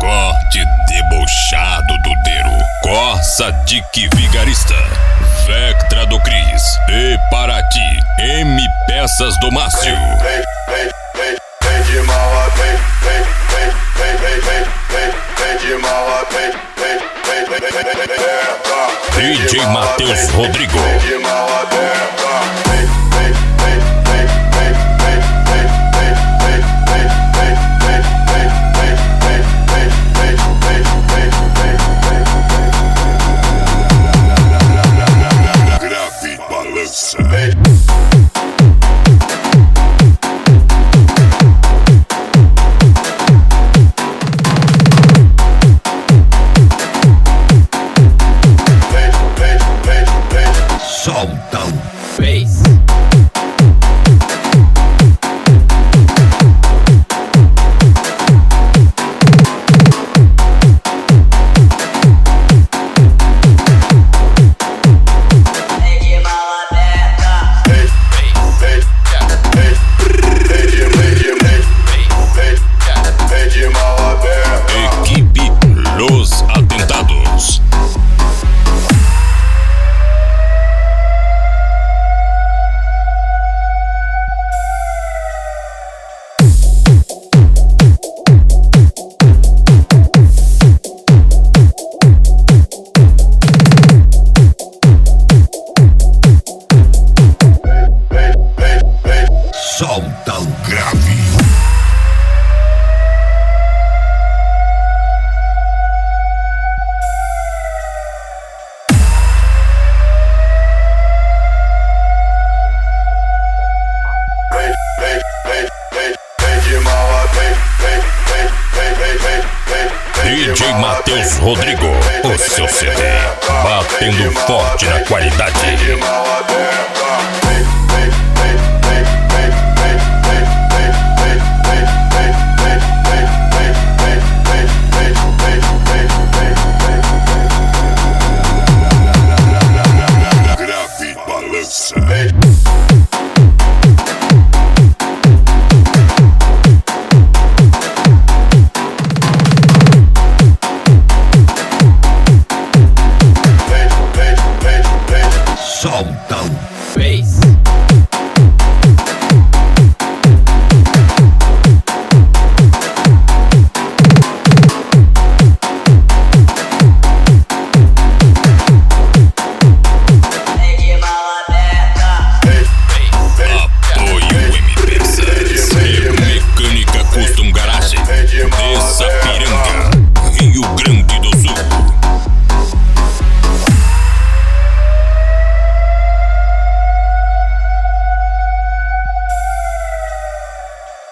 Corte debochado do Deiro, Corsa Dick Vigarista, Vectra do Cris e Paraty, M Peças do Márcio. DJ Matheus Rodrigo. Grave balança. Solta o bass. Equipe Los Atentados. Solta o grave. DJ Matheus Rodrigo, o seu CD, batendo forte na qualidade.